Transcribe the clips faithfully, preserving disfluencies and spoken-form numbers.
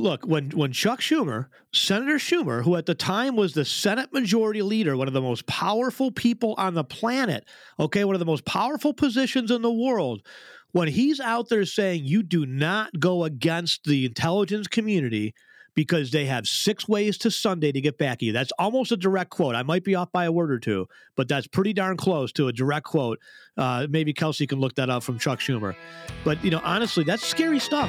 look, when, when Chuck Schumer, Senator Schumer, who at the time was the Senate Majority Leader, one of the most powerful people on the planet, okay, one of the most powerful positions in the world, when he's out there saying you do not go against the intelligence community because they have six ways to Sunday to get back at you. That's almost a direct quote. I might be off by a word or two, but that's pretty darn close to a direct quote. Uh, maybe Kelsey can look that up from Chuck Schumer. But, you know, honestly, that's scary stuff.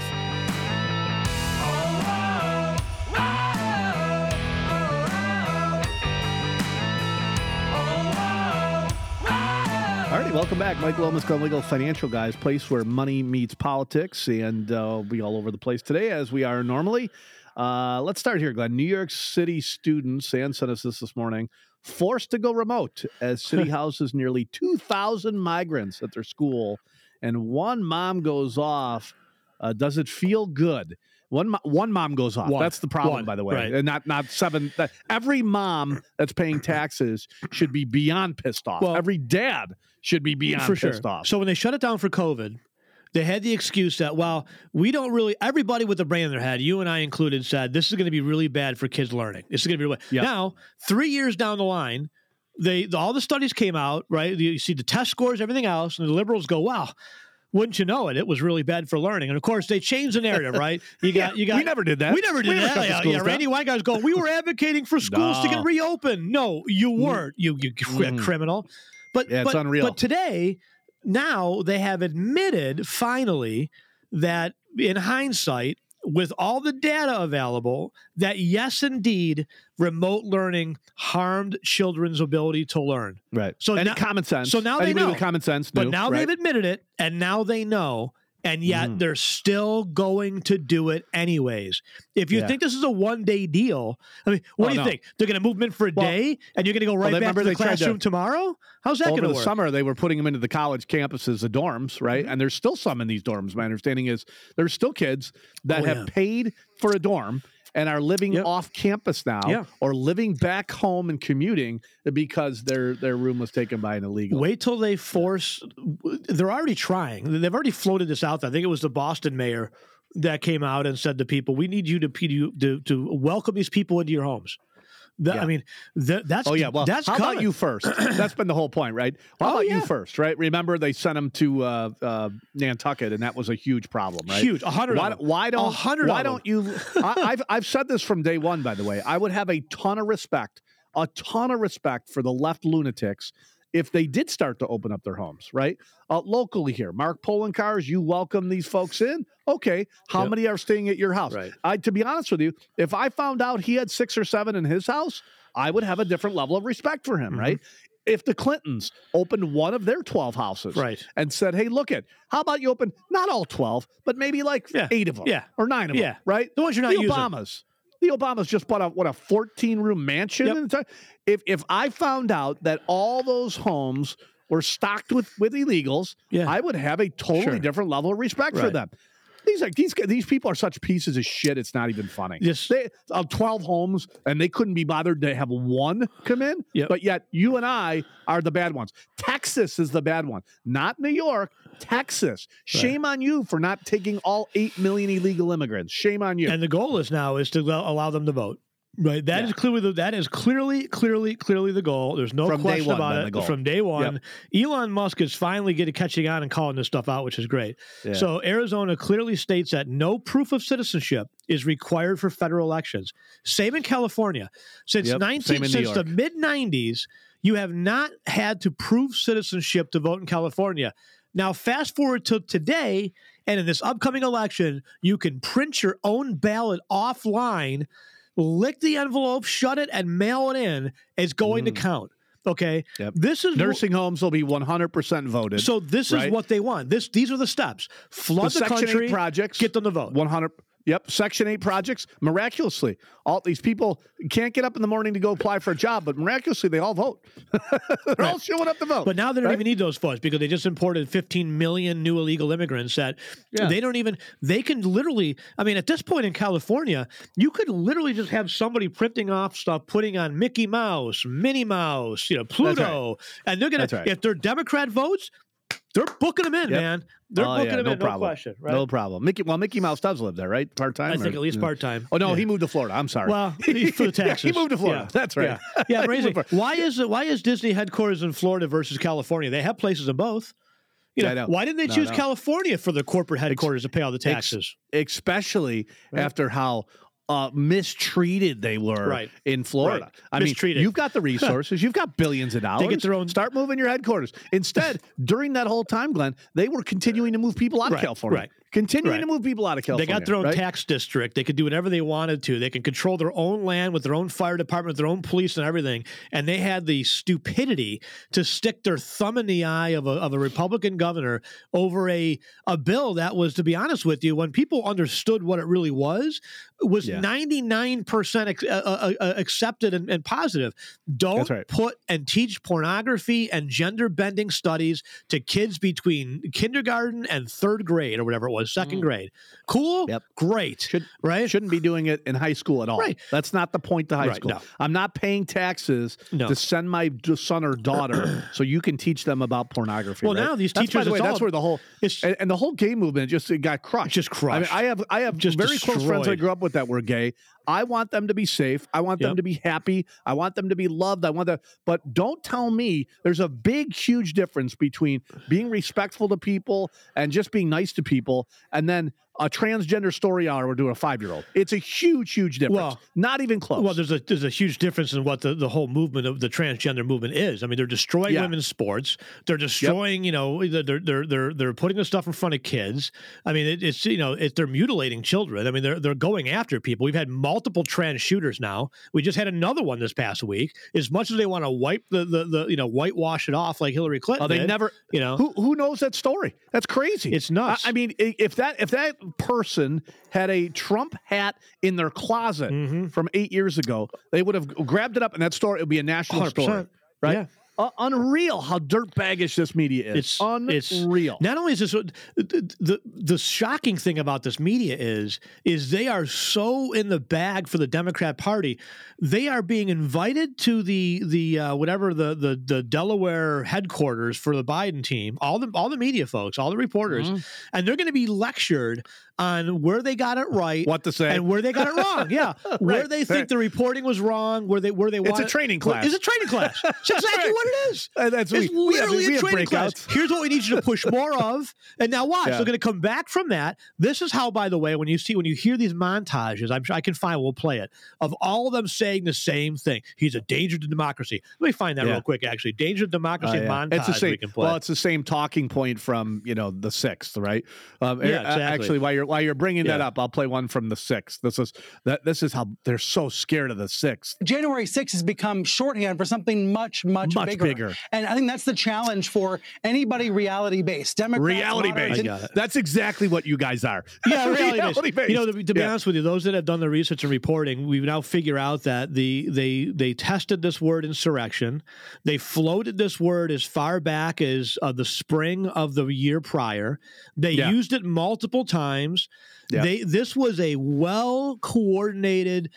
All righty, welcome back. Mike Lomas, Gun Legal Financial Guys, place where money meets politics, and uh, we'll be all over the place today as we are normally. Uh, let's start here, Glenn. New York City students, Ann sent us this this morning, forced to go remote as city houses nearly two thousand migrants at their school, and one mom goes off. Uh, does it feel good? One mo- one mom goes off. One. That's the problem, One. by the way. Right. And not not seven. That, every mom that's paying taxes should be beyond pissed off. Well, every dad should be beyond for pissed sure. off. So when they shut it down for COVID, they had the excuse that, well, we don't really, everybody with a brain in their head, you and I included, said this is going to be really bad for kids learning. This is going to be really Yep. Now, three years down the line, they all the studies came out, right? You see the test scores, everything else, and the liberals go, wow. Wouldn't you know it? It was really bad for learning. And of course, they changed the narrative, right? You got, Yeah, you got. we never did that. We never did We never that. shut the Yeah, schools yeah, down. Randy Weingart's going, we were advocating for schools to No. get reopened. No, you weren't, you, you Mm. criminal. But, Yeah, it's but, unreal. But today, now they have admitted finally that in hindsight, with all the data available, that yes, indeed, remote learning harmed children's ability to learn. Right. So Any now- common sense. so now they Anybody know. with common sense But knew, now right? they've admitted it, and now they know, and yet Mhm. they're still going to do it anyways. If you Yeah. think this is a one-day deal, I mean, what Oh, do you no. think? They're going to move them in for a Well- day, and you're going to go right they- back remember to the they tried to- classroom tomorrow? How's that going Over to the work? summer, they were putting them into the college campuses, the dorms, right? Mm-hmm. And there's still some in these dorms. My understanding is there's still kids that Oh, have yeah. paid for a dorm and are living Yep. off campus now, Yeah. or living back home and commuting because their their room was taken by an illegal. Wait till they force. They're already trying. They've already floated this out there. I think it was the Boston mayor that came out and said to people, "We need you to to, to welcome these people into your homes." That, Yeah. I mean, that, that's Oh yeah, well, that's how coming. about you first? That's been the whole point, right? How Oh, about yeah. you first, right? Remember they sent them to uh, uh, Nantucket, and that was a huge problem, right? Huge, a hundred. Why, of them. why don't A hundred why of don't them. you? I, I've I've said this from day one. By the way, I would have a ton of respect, a ton of respect for the left lunatics if they did start to open up their homes, right? Uh, locally here, Mark Polencars, you welcome these folks in. Okay, how Yep. many are staying at your house? Right. I, to be honest with you, if I found out he had six or seven in his house, I would have a different level of respect for him, Mhm. right? If the Clintons opened one of their twelve houses, Right. and said, "Hey, look it, how about you open not all twelve, but maybe like Yeah. eight of them, Yeah. or nine of Yeah. them, right? The ones you're not the using. Obamas." The Obamas just bought a what a fourteen room mansion. Yep. And it's- If if I found out that all those homes were stocked with with illegals, Yeah. I would have a totally Sure. different level of respect for Right. them. These are these these people are such pieces of shit. It's not even funny. Yes. They uh, twelve homes, and they couldn't be bothered to have one come in. Yep. But yet, you and I are the bad ones. Texas is the bad one, not New York. Texas. Shame on you for not taking all eight million illegal immigrants. Shame on you. And the goal is now is to allow allow them to vote. Right. That Yeah. is clearly the, that is clearly, clearly, clearly the goal. There's no From day question one, about been it. the goal. From day one, Elon Musk is finally getting catching on and calling this stuff out, which is great. Yeah. So Arizona clearly states that no proof of citizenship is required for federal elections. Same in California. Since Yep, nineteen same in New since the York. mid nineties, you have not had to prove citizenship to vote in California. Now, fast forward to today, and in this upcoming election, you can print your own ballot offline, lick the envelope, shut it, and mail it in. It's going to count. Okay, Yep. this is Nursing homes will be one hundred percent voted. So this right? is what they want. This these are the steps. Flood the the, Section country, eight projects, get them to vote. one hundred. Yep, Section eight projects, miraculously. All these people can't get up in the morning to go apply for a job, but miraculously they all vote. They're all showing up to vote. But now they don't right? even need those votes because they just imported fifteen million new illegal immigrants that Yeah. they don't even, they can literally, I mean, at this point in California, you could literally just have somebody printing off stuff, putting on Mickey Mouse, Minnie Mouse, you know, Pluto, and they're going That's to, right. if they're Democrat votes, they're booking him in, Yep. man. They're Oh, booking yeah, him no in, problem. no question. Right? No problem. Mickey, well, Mickey Mouse does live there, right? Part time. I think at least part time. Oh no, yeah. he moved to Florida. I'm sorry. Well, he, for the taxes, he moved to Florida. Yeah. That's right. Yeah, yeah He amazing. moved to- Why is it? Why is Disney headquarters in Florida versus California? They have places in both. You know, I know. why didn't they No, choose no. California for their corporate headquarters to pay all the taxes? Especially Right. after how uh, mistreated they were Right. in Florida. Right. I Mistreated. mean, you've got the resources, you've got billions of dollars. get their own- Start moving your headquarters. Instead, during that whole time, Glenn, they were continuing to move people out Right, of California. right. Continuing Right. to move people out of They California. got their own right? tax district. They could do whatever they wanted to. They can control their own land with their own fire department, with their own police and everything. And they had the stupidity to stick their thumb in the eye of a, of a Republican governor over a, a bill that was, to be honest with you, when people understood what it really was, was Yeah. ninety-nine percent ex- uh, uh, uh, accepted and, and positive. Don't That's right. put and teach pornography and gender bending studies to kids between kindergarten and third grade or whatever it was, second Mm. grade. Cool? Yep. Great. Should, right? Shouldn't be doing it in high school at all. Right. That's not the point to high Right, school. no. I'm not paying taxes No. to send my d- son or daughter so you can teach them about pornography. Well, right? now these that's, teachers, by the way, it's that's all- where the whole it's- and, and the whole gay movement just it got crushed. Just I mean, crushed. I have I have Just very close friends I destroyed. grew up with that were gay. I want them to be safe. I want them Yep. to be happy. I want them to be loved. I want them, but don't tell me there's a big, huge difference between being respectful to people and just being nice to people, and then a transgender story hour we're doing a five-year-old. It's a huge, huge difference. Well- Not even close. Well, there's a there's a huge difference in what the, the whole movement of the transgender movement is. I mean, they're destroying Yeah. women's sports. They're destroying, you know, they're they're they're they're putting this stuff in front of kids. I mean, it, it's you know, it, they're mutilating children. I mean, they're they're going after people. We've had multiple trans shooters now. We just had another one this past week. As much as they want to wipe the the, the you know whitewash it off like Hillary Clinton, Oh, they did, never. you know, Who who knows that story? That's crazy. It's nuts. I, I mean, i- if that if that person had a Trump hat in their closet Mhm. from eight years ago, they would have grabbed it up, and that story it would be a national one hundred story, percent. right? Yeah. Uh, unreal how dirtbaggish this media is. It's unreal. It's, not only is this the, the the shocking thing about this media is is they are so in the bag for the Democrat Party. They are being invited to the the uh, whatever the, the the Delaware headquarters for the Biden team. All the all the media folks, all the reporters, Mm-hmm. and they're going to be lectured on where they got it right, What to say. and where they got it wrong. Yeah, where Right, they think right. the reporting was wrong, where they where they It's a want training class. It's a training class. It's exactly Right. what it is. Uh, that's It's we, we have, literally we a have training class. breakouts. Here's what we need you to push more of. And now watch. Yeah. They're going to come back from that. This is how, by the way, when you see, when you hear these montages, I'm sure I can find, we'll play it, of all of them saying the same thing. He's a danger to democracy. Let me find that Yeah. real quick, actually. Danger to democracy Oh, yeah. montage It's the same. we can play. Well, it's the same talking point from you know the sixth, right? Um, Yeah, uh, exactly. Actually, while you're while you're bringing that Yeah. up, I'll play one from the sixth. This is that. This is how they're so scared of the sixth. January sixth has become shorthand for something much, much, Much bigger. bigger. And I think that's the challenge for anybody reality-based. Democrats, Reality moderates, based. I got it. That's exactly what you guys are. Yeah, reality, Reality based. You know, to, to be Yeah. honest with you, those that have done the research and reporting, we've now figured out that the they they tested this word insurrection. They floated this word as far back as uh, the spring of the year prior. They Yeah. used it multiple times. Yeah. They this was a well coordinated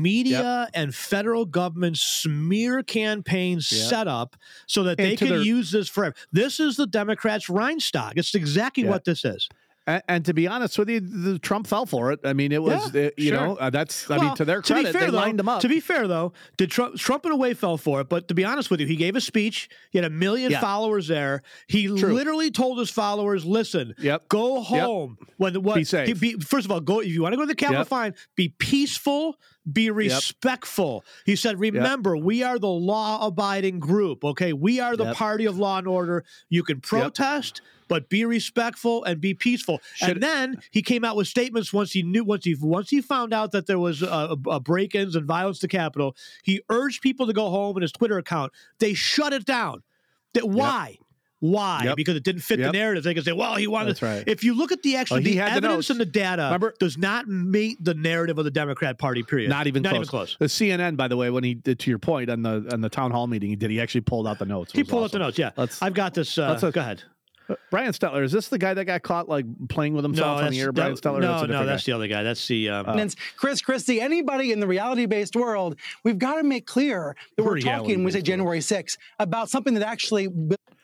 media and federal government smear campaign Yep. set up so that And they to can their- use this forever. This is the Democrats' Reinstock. It's exactly Yeah. what this is. And, and to be honest with you, the Trump fell for it. I mean, it was Yeah, uh, you sure. know uh, that's I Well, mean to their to be credit, fair, they though, lined them up. To be fair, though, did Trump, Trump in a way fell for it. But to be honest with you, he gave a speech. He had a million Yeah. followers there. He True. literally told his followers, "Listen, Yep. go home. When what? Be safe. he- be- first of all, go if you want to go to the Capitol. Yep. Fine. Be peaceful. Be respectful." He said, "Remember, we are the law-abiding group. Okay, we are the Yep. party of law and order. You can protest." But be respectful and be peaceful. Should- and then he came out with statements once he knew, once he once he found out that there was uh, uh, break-ins and violence to Capitol. He urged people to go home in his Twitter account. They shut it down. That why? Why? Yep. Because it didn't fit Yep. the narrative. They can say, "Well, he wanted." That's right. If you look at the actual Well, he the had the evidence notes. and the data, Remember- does not meet the narrative of the Democrat Party. Period. Not even not close. even close. The C N N, by the way, when he did to your point on the on the town hall meeting, he did. He actually pulled out the notes. It He was pulled out the awesome. notes. Yeah, Let's- I've got this. Uh, let's, uh, go ahead. Brian Stelter, is this the guy that got caught like playing with himself on that's- the air? Brian that- Stelter? No, That's a no, different that's guy. the other guy. That's the. Um, And it's Chris Christie, anybody in the reality-based world, we've got to make clear that we're talking, when we say Reality-based January sixth, about something that actually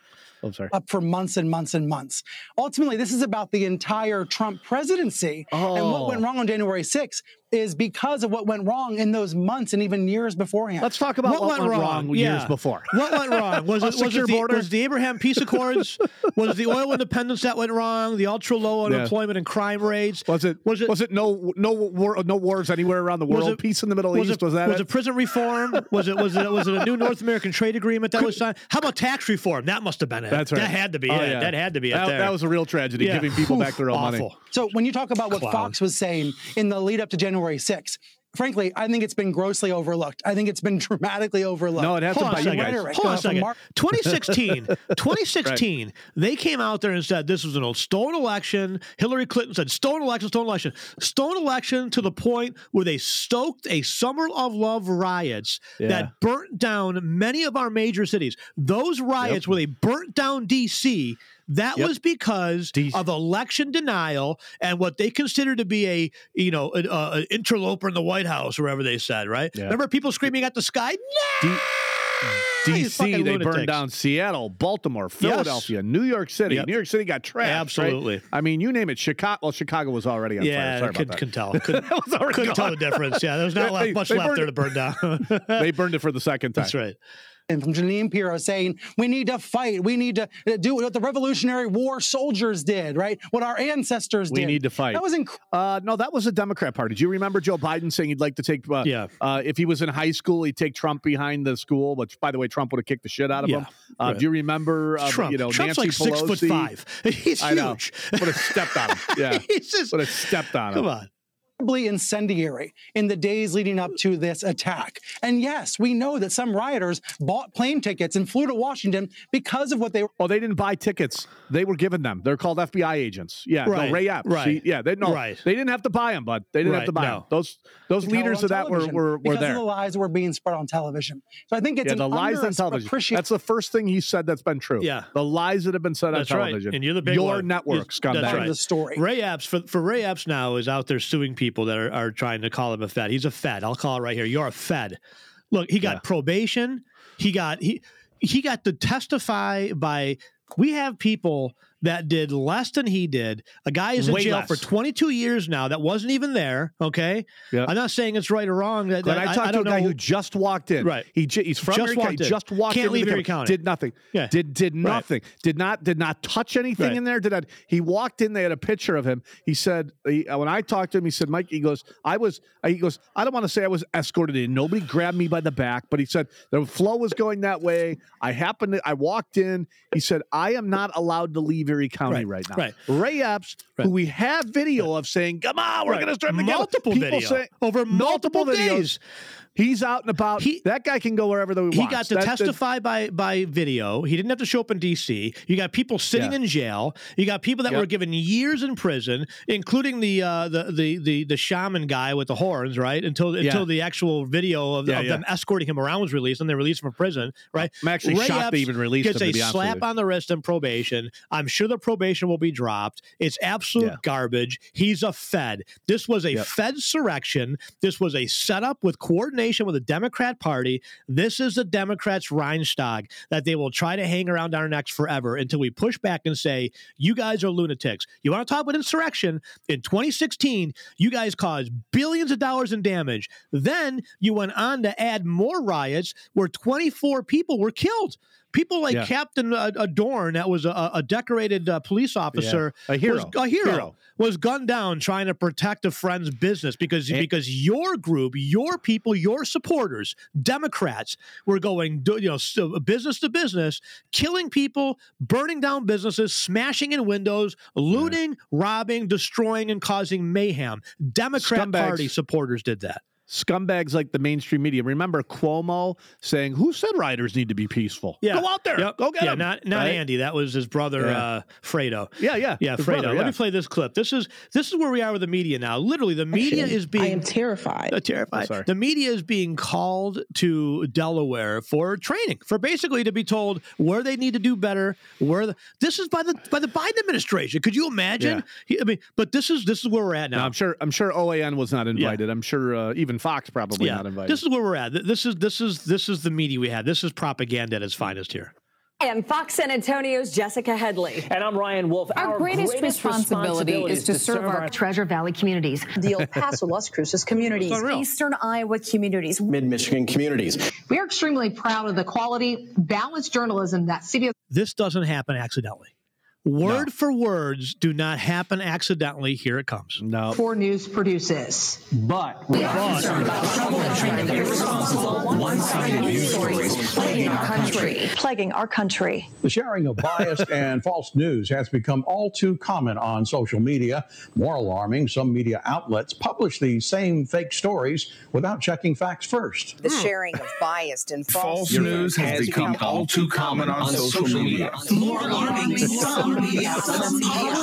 Oh, sorry. up for months and months and months. Ultimately, this is about the entire Trump presidency. Oh. And what went wrong on January sixth is because of what went wrong in those months and even years beforehand. Let's talk about what, what went, went wrong, wrong years yeah. before. What went wrong? Was it, was, it the, was the Abraham Peace Accords? Was it the oil independence that went wrong? The ultra low unemployment yeah. and crime rates? Was it? Was it? Was it no no war, no wars anywhere around the world? Was it, Peace in the Middle was East? It, was that? Was it? it prison reform? was it? Was it? Was it a new North American trade agreement that was signed? How about tax reform? That must have been it. That's right. That had to be oh, it. Yeah. That had to be that, it. There. That was a real tragedy, yeah. giving people Oof, back their own awful. money. So when you talk about what Clown. Fox was saying in the lead up to January sixth, frankly, I think it's been grossly overlooked. I think it's been dramatically overlooked. No, it hasn't by you guys. Rhetoric, Hold on uh, a second. Mark- twenty sixteen, twenty sixteen, right. They came out there and said this was an old stolen election. Hillary Clinton said stolen election, stolen election. Stolen election to the point where they stoked a Summer of Love riots yeah. that burnt down many of our major cities. Those riots yep. where they burnt down D C, that yep. was because D C. Of election denial and what they considered to be a, you know, an uh, interloper in the White House, or wherever they said, right? Yeah. Remember people screaming at the sky? No! D C, they burned down Seattle, Baltimore, Philadelphia, yes. New York City. Yep. New York City got trashed. Absolutely. Right? I mean, you name it. Chicago. Well, Chicago was already on yeah, fire. Sorry could, about that. Couldn't tell. Couldn't, couldn't tell the difference. Yeah, there was not they, much they left there it. to burn down. They burned it for the second time. That's right. And from Jeanine Pirro saying, we need to fight. We need to do what the Revolutionary War soldiers did, right? What our ancestors we did. We need to fight. That was incredible. Uh, no, that was a Democrat party. Do you remember Joe Biden saying he'd like to take, uh, yeah. uh, if he was in high school, he'd take Trump behind the school, which, by the way, Trump would have kicked the shit out of yeah, him. Uh, right. Do you remember, uh, Trump. you know, Trump's Nancy like Pelosi? six foot five. He's I know. huge. Would have stepped on him. Yeah. He's just, would have stepped on him. Come on. Incendiary in the days leading up to this attack. And yes, we know that some rioters bought plane tickets and flew to Washington because of what they were. Oh, they didn't buy tickets. They were given them. They're called F B I agents. Yeah, right. no, Ray Epps. Right. See, yeah, they no, right. they didn't have to buy them, but they didn't right. have to buy no. them. Those those leaders of that were were, were because there. Of the lies that were being spread on television. So I think it's yeah, an the lies on television. That's the first thing he said that's been true. Yeah, the lies that have been said that's on television. Right. And you're the big Your one. network, scumbag. That's right. The story. Ray Epps for for Ray Epps now is out there suing people that are, are trying to call him a Fed. He's a Fed. I'll call it right here. You're a Fed. Look, he got yeah. probation. He got he he got to testify by. We have people that did less than he did. A guy is in Way jail less. for twenty-two years now that wasn't even there, okay? Yeah. I'm not saying it's right or wrong. That, But that, I talked I, to I a guy know. who just walked in. Right. He he's from just Erie walked County. in. Just walked Can't in. leave Erie County. Did nothing. Yeah. Did did nothing. Right. Did not did not touch anything right. in there. Did not. He walked in. They had a picture of him. He said he, when I talked to him, he said, Mike. He goes, I was. He goes, I don't want to say I was escorted in. Nobody grabbed me by the back, but he said the flow was going that way. I happened. To, I walked in. He said, I am not allowed to leave Erie County right, right now. Right. Ray Epps, right. who we have video right. of saying, come on, we're right. going to strip together. Multiple People video. say, over multiple, multiple videos. days. He's out and about. He, that guy can go wherever he wants. He got to that, testify that, by by video. He didn't have to show up in D C. You got people sitting yeah. in jail. You got people that yep. were given years in prison, including the uh, the, the the the shaman guy with the horns, right? Until yeah. until the actual video of, yeah, of yeah. them escorting him around was released, and they released him from prison, right? I'm actually Ray shocked Epps they even released gets him. a To be slap on the wrist and probation. I'm sure the probation will be dropped. It's absolute yeah. garbage. He's a Fed. This was a yep. Fed surrection. This was a setup with coordination with the Democrat Party. This is the Democrats' Reichstag that they will try to hang around our necks forever until we push back and say, you guys are lunatics. You want to talk about insurrection? In twenty sixteen, you guys caused billions of dollars in damage. Then you went on to add more riots where twenty-four people were killed. People like yeah. Captain uh, Adorn, that was a, a decorated uh, police officer, yeah. a hero, was, a hero, hero, was gunned down trying to protect a friend's business because and, because your group, your people, your supporters, Democrats, were going, you know, business to business, killing people, burning down businesses, smashing in windows, looting, yeah. robbing, destroying, and causing mayhem. Democrat Scumbags. Party supporters did that. Scumbags like the mainstream media. Remember Cuomo saying, who said rioters need to be peaceful? Yeah. Go out there. Yep. Go get yeah, them. Not, not right? Andy. That was his brother, yeah. uh, Fredo. Yeah, yeah. Yeah, his Fredo. brother, Let yeah. me play this clip. This is this is where we are with the media now. Literally, the media Actually, is being... I am terrified. Uh, terrified. Oh, the media is being called to Delaware for training, for basically to be told where they need to do better. Where the, This is by the by the Biden administration. Could you imagine? Yeah. He, I mean, but this is this is where we're at now. No, I'm sure. I'm sure O A N was not invited. Yeah. I'm sure uh, even Fox probably yeah. not invited. This is where we're at. This is this is this is the media we had. This is propaganda at its finest here. And Fox San Antonio's Jessica Headley. And I'm Ryan Wolf. Our, our greatest, greatest responsibility, responsibility is to, to serve our, our Treasure Valley communities, the El Paso, Las Cruces communities, Eastern Iowa communities, Mid-Michigan communities. We are extremely proud of the quality, balanced journalism that C B S. This doesn't happen accidentally. Word no. for words do not happen accidentally. Here it comes. No. Four News produces. But we are concerned about trouble and irresponsible, one-sided news stories plaguing our country. Plaguing our country. The sharing of biased and false news has become all too common on social media. More alarming, some media outlets publish these same fake stories without checking facts first. The sharing of biased and false, false news has, has become all too common on, on social media. More alarming, some media outlets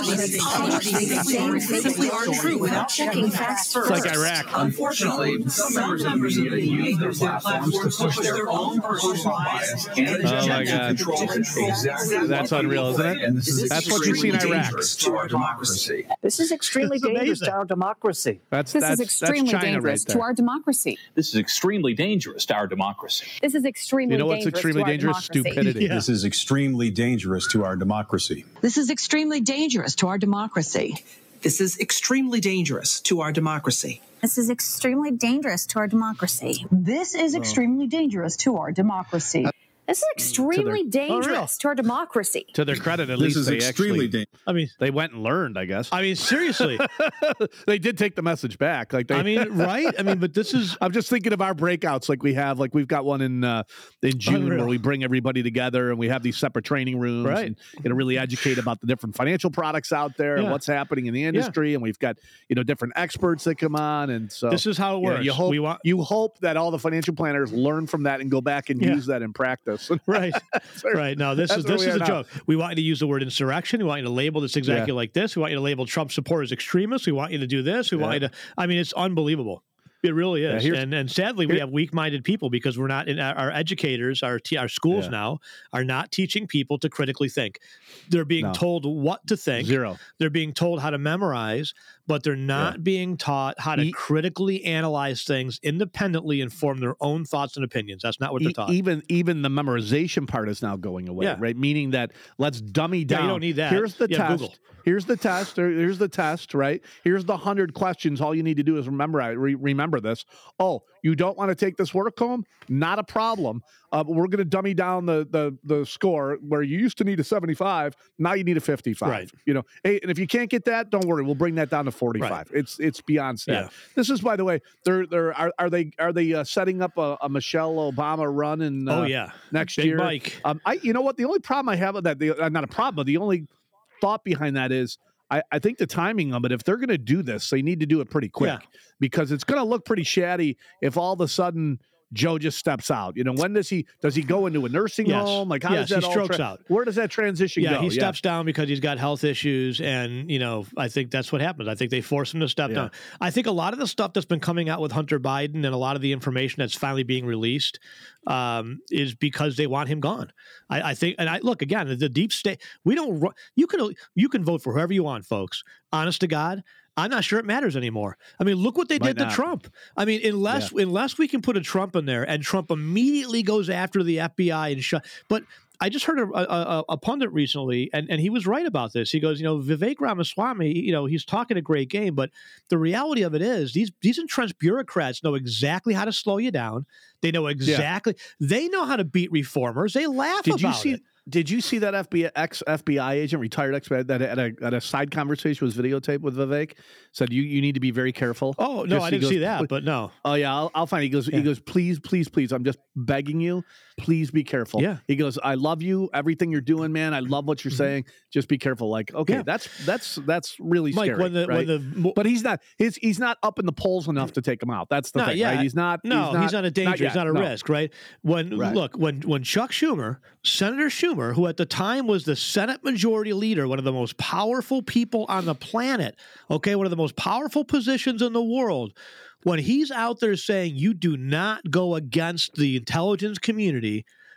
simply aren't true without checking facts first. It's like Iraq. Unfortunately, some members of the media use their platforms to push their own personal bias and agenda to control exactly. That's unreal, isn't it? And this is that's what you see in Iraq. To our democracy. This is extremely this is dangerous amazing. to our democracy. That's, this that's, is extremely dangerous right to our democracy. This is extremely dangerous to our democracy. This is extremely you know what's dangerous extremely to our dangerous? democracy. Stupidity. Yeah. This is extremely dangerous to our democracy. This is extremely dangerous to our democracy. This is extremely dangerous to our democracy. This is extremely dangerous to our democracy. This is extremely dangerous to our democracy. This is extremely their, dangerous oh, to our democracy. To their credit, at this least is they extremely actually, dangerous. I mean, they went and learned, I guess. I mean, seriously. They did take the message back. Like they, I mean, right? I mean, but this is. I'm just thinking of our breakouts like we have. Like we've got one in uh, in June Unreal. where we bring everybody together and we have these separate training rooms. Right. And, you know, really educate about the different financial products out there yeah. and what's happening in the industry. Yeah. And we've got, you know, different experts that come on. And so this is how it you works. know, you, hope, we want- you hope that all the financial planners learn from that and go back and yeah. use that in practice. Right. Right. No, this is this is a now. joke. We want you to use the word insurrection. We want you to label this exactly yeah. like this. We want you to label Trump supporters extremists. We want you to do this. We yeah. want you to. I mean, it's unbelievable. It really is. Yeah, and and sadly, we have weak-minded people because we're not in our educators, our our schools yeah. now are not teaching people to critically think. They're being no. told what to think. Zero. They're being told how to memorize, but they're not yeah. being taught how to e- critically analyze things independently and form their own thoughts and opinions. That's not what they're e- taught. Even even the memorization part is now going away, yeah. right? Meaning that let's dummy down. Yeah, you don't need that. Here's the you test. Google. Here's the test. Here's the test, right? Here's the hundred questions. All you need to do is remember re- remember this. Oh, you don't want to take this work home? Not a problem. Uh, we're going to dummy down the, the the score where you used to need a seventy-five. Now you need a fifty-five. Right. You know, hey, and if you can't get that, don't worry. We'll bring that down to forty-five. Right. It's it's beyond sad. Yeah. This is, by the way, they're they're are, are they are they uh, setting up a, a Michelle Obama run in uh, oh yeah next Big year? Mike. Um, I you know what the only problem I have with that the, uh, not a problem, but the only thought behind that is. I, I think the timing of it, if they're going to do this, they need to do it pretty quick yeah. because it's going to look pretty shatty if all of a sudden Joe just steps out. You know, when does he does he go into a nursing yes. home? Like how yes, does that he all strokes tra- out? Where does that transition yeah, go? He yeah, he steps down because he's got health issues, and you know, I think that's what happens. I think they force him to step yeah. down. I think a lot of the stuff that's been coming out with Hunter Biden and a lot of the information that's finally being released um, is because they want him gone. I, I think, and I look again, the deep state. We don't. You can you can vote for whoever you want, folks. Honest to God. I'm not sure it matters anymore. I mean, look what they Might did not. to Trump. I mean, unless yeah. unless we can put a Trump in there, and Trump immediately goes after the F B I and shut. But I just heard a, a, a pundit recently, and, and he was right about this. He goes, you know, Vivek Ramaswamy, you know, he's talking a great game, but the reality of it is these these entrenched bureaucrats know exactly how to slow you down. They know exactly. Yeah. They know how to beat reformers. They laugh did about you see, it. Did you see that F B I, ex-F B I agent, retired ex that at a, at a side conversation was videotaped with Vivek? Said you, you need to be very careful. Oh no, just, I didn't goes, see that, but no. Oh yeah, I'll, I'll find. It. He goes, yeah. he goes, please, please, please. I'm just begging you, please be careful. Yeah. He goes, I love you, everything you're doing, man. I love what you're mm-hmm. saying. Just be careful. Like, okay, yeah. that's that's that's really Mike, scary. when the, right? when the, but he's not. He's he's not up in the polls enough to take him out. That's the not thing. Yet. Right? He's not. No, he's not, he's not a danger. Not he's not a no. risk. Right. When right. look when when Chuck Schumer, Senator Schumer, who at the time was the Senate Majority Leader, one of the most powerful people on the planet, okay, one of the most powerful positions in the world, when he's out there saying you do not go against the intelligence community,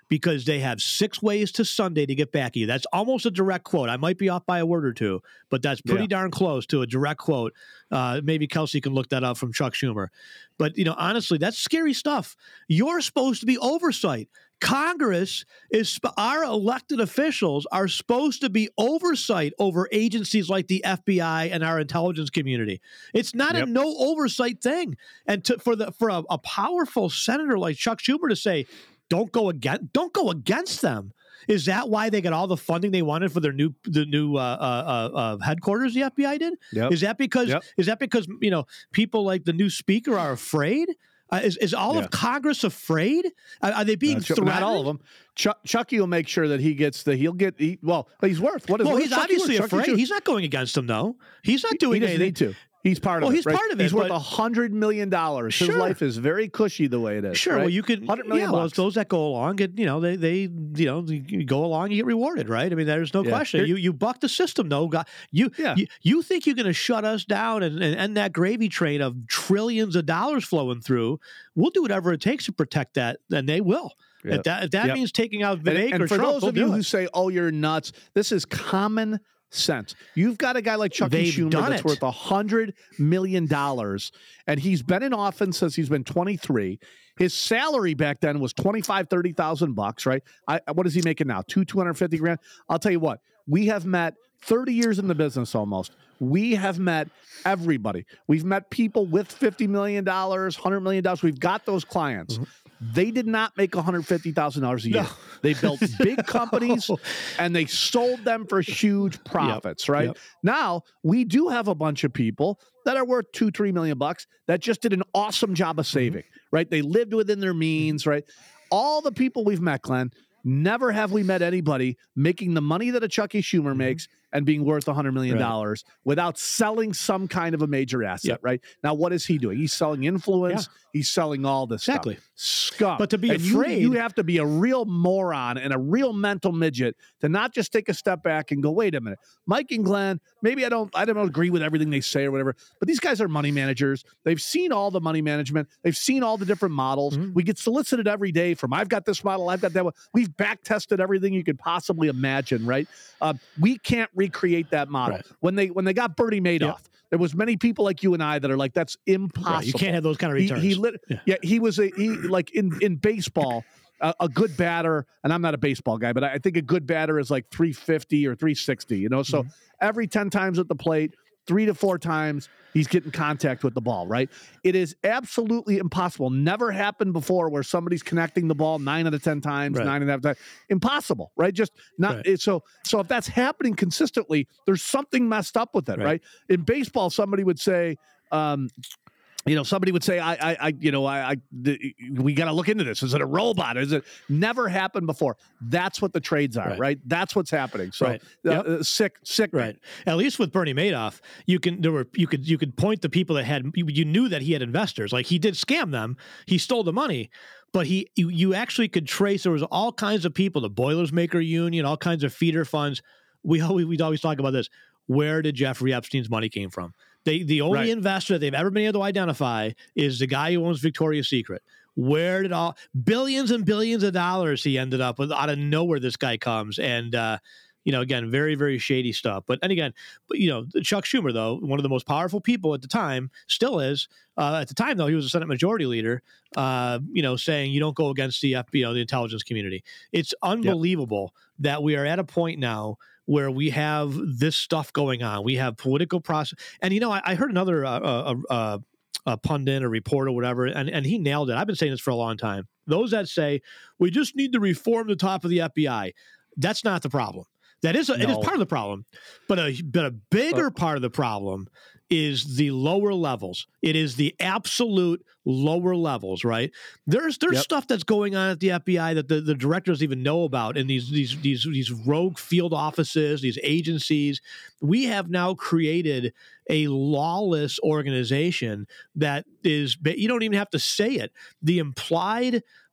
because they have six ways to Sunday to get back at you. That's almost a direct quote. I might be off by a word or two, but that's pretty yeah. darn close to a direct quote. Uh, maybe Kelsey can look that up from Chuck Schumer. But, you know, honestly, that's scary stuff. You're supposed to be oversight. Congress is, our elected officials are supposed to be oversight over agencies like the F B I and our intelligence community. It's not yep. a no oversight thing. And to, for the for a, a powerful senator like Chuck Schumer to say, don't go against, don't go against them. Is that why they got all the funding they wanted for their new the new uh, uh, uh, headquarters? The F B I did. Yep. Is that because yep. is that because you know people like the new speaker are afraid? Uh, is is all yeah. of Congress afraid? Are, are they being uh, threatened? Not all of them. Chuck, Chucky will make sure that he gets the. He'll get. He, well, he's worth. What is? Well, what he's is obviously Chucky afraid. He's not going against them, though. He's not doing he doesn't anything. Need to. He's part of well, it. He's right? part of it. He's worth a hundred million dollars. His sure. life is very cushy the way it is. Sure. Right? Well, you could. Hundred million. Yeah. Well, those that go along, get you know, they they you know, you go along, you get rewarded, right? I mean, there's no yeah. question. Here, you you buck the system, though. You yeah. you, you think you're going to shut us down and, and end that gravy train of trillions of dollars flowing through? We'll do whatever it takes to protect that, and they will. Yep. If that if that yep. means taking out Vivek and, and or for Trump, those of you we'll who it. say, "Oh, you're nuts," this is common sense. You've got a guy like Chucky They've Schumer that's it. worth a hundred million dollars, and he's been in office since he's been twenty-three. His salary back then was twenty-five, thirty thousand bucks, right? I, what is he making now? Two, two hundred fifty grand. I'll tell you what. We have met thirty years in the business almost. We have met everybody. We've met people with fifty million dollars, one hundred million dollars. We've got those clients. Mm-hmm. They did not make one hundred fifty thousand dollars a year. No. They built big companies no. and they sold them for huge profits, yep. right? Yep. Now, we do have a bunch of people that are worth two, three million bucks that just did an awesome job of saving, mm-hmm. right? They lived within their means, right? All the people we've met, Glenn, never have we met anybody making the money that a Chucky Schumer mm-hmm. makes and being worth one hundred million dollars right. without selling some kind of a major asset, yep. right? Now, what is he doing? He's selling influence. Yeah. He's selling all this exactly. stuff. Scum. But to be and afraid... You, you have to be a real moron and a real mental midget to not just take a step back and go, wait a minute. Mike and Glenn, maybe I don't, I don't agree with everything they say or whatever, but these guys are money managers. They've seen all the money management. They've seen all the different models. Mm-hmm. We get solicited every day from, I've got this model, I've got that one. We've back-tested everything you could possibly imagine, right? Uh, we can't recreate that model. Right. When they when they got Bernie Madoff, yep. there was many people like you and I that are like, that's impossible. Right. You can't have those kind of returns. He, he lit, yeah. yeah, he was a he like in in baseball, a, a good batter, and I'm not a baseball guy, but I think a good batter is like three fifty or three sixty. You know, so mm-hmm. every ten times at the plate, three to four times he's getting contact with the ball, right? It is absolutely impossible. Never happened before where somebody's connecting the ball nine out of ten times, right. nine and a half times. Impossible, right? Just not right. so. So if that's happening consistently, there's something messed up with it, right? right? In baseball, somebody would say, um, you know, somebody would say, I, I, I you know, I, I the, we got to look into this. Is it a robot? Is it never happened before? That's what the trades are, right? right? That's what's happening. So right. uh, yep. uh, sick, sick. Right. At least with Bernie Madoff, you can there were you could you could point to people that had you, you knew that he had investors. Like he did scam them. He stole the money. But he, you, you actually could trace. There was all kinds of people, the Boilers Maker Union, all kinds of feeder funds. We always we always talk about this. Where did Jeffrey Epstein's money came from? They, the only right. investor they've ever been able to identify is the guy who owns Victoria's Secret. Where did all billions and billions of dollars he ended up with? Out of nowhere, this guy comes, and uh, you know, again, very, very shady stuff. But and again, but you know, Chuck Schumer, though, one of the most powerful people at the time, still is. Uh, at the time, though, he was a Senate Majority Leader. Uh, you know, saying you don't go against the F B I, you know, the intelligence community. It's unbelievable yep. that we are at a point now where we have this stuff going on. We have political process. And, you know, I, I heard another uh, uh, uh, uh, pundit or reporter or whatever, and, and he nailed it. I've been saying this for a long time. Those that say, we just need to reform the top of the F B I, that's not the problem. That is, a, no. it is part of the problem. But a, but a bigger uh, part of the problem is the lower levels. It is the absolute lower levels, right? There's there's yep. stuff that's going on at the F B I that the, the directors even know about in these these these these rogue field offices, these agencies. We have now created a lawless organization that is, you don't even have to say it. The implied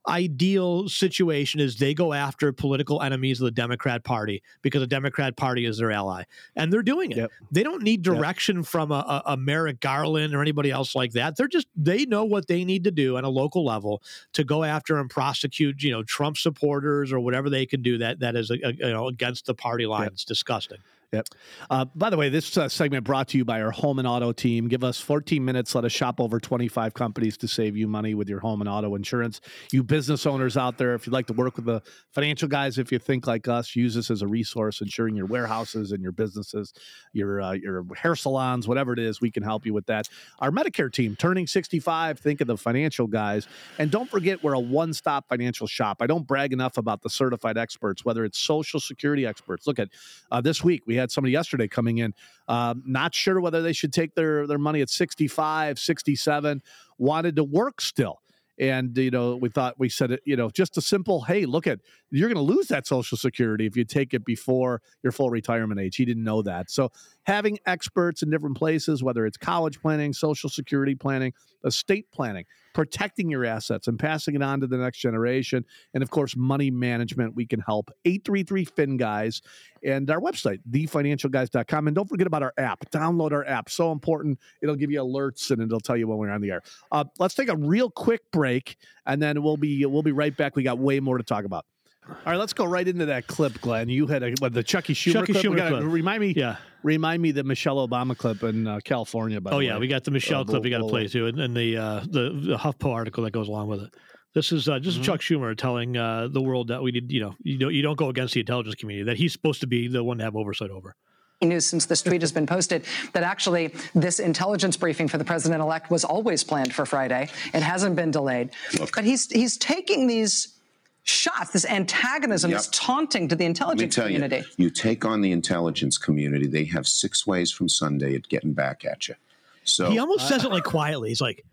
ideal situation is they go after political enemies of the Democrat Party because the Democrat Party is their ally. And they're doing it. Yep. They don't need direction yep. from a, a, a Merrick Garland or anybody else like that. They're just, they know what they need to do on a local level to go after and prosecute, you know, Trump supporters or whatever they can do that that is, a, a, you know, against the party line. Yep. It's disgusting. Yep. Uh, by the way, this uh, segment brought to you by our home and auto team. Give us fourteen minutes. Let us shop over twenty-five companies to save you money with your home and auto insurance. You business owners out there, if you'd like to work with the financial guys, if you think like us, use this as a resource, insuring your warehouses and your businesses, your uh, your hair salons, whatever it is, we can help you with that. Our Medicare team, turning sixty-five, think of the financial guys. And don't forget, we're a one-stop financial shop. I don't brag enough about the certified experts, whether it's Social Security experts. Look at uh, this week, we had somebody yesterday coming in, um, not sure whether they should take their, their money at sixty-five, sixty-seven, wanted to work still. And, you know, we thought, we said, it, you know, just a simple, hey, look at, you're going to lose that Social Security if you take it before your full retirement age. He didn't know that. So having experts in different places, whether it's college planning, Social Security planning, estate planning, protecting your assets and passing it on to the next generation, and of course, money management, we can help. eight three three F I N guys, and our website, the financial guys dot com. And don't forget about our app. Download our app. So important. It'll give you alerts and it'll tell you when we're on the air. Uh, let's take a real quick break, and then we'll be we'll be right back. We got way more to talk about. All right, let's go right into that clip, Glenn. You had a, what, the Chucky Schumer Chucky clip. Schumer Gotta, clip. Remind me, yeah. Remind me the Michelle Obama clip in uh, California. By oh the yeah, way. we got the Michelle uh, clip. we'll, We got to we'll, play too, and, and the, uh, the the HuffPo article that goes along with it. This is uh, just mm-hmm. Chuck Schumer telling uh, the world that we need, you know, you don't you don't go against the intelligence community, that he's supposed to be the one to have oversight over. News since this tweet has been posted that actually this intelligence briefing for the president-elect was always planned for Friday. It hasn't been delayed. Look. But he's he's taking these shots, this antagonism, yep. this taunting to the intelligence Let me tell community. You, you take on the intelligence community, they have six ways from Sunday at getting back at you. So he almost uh, says it like quietly. He's like,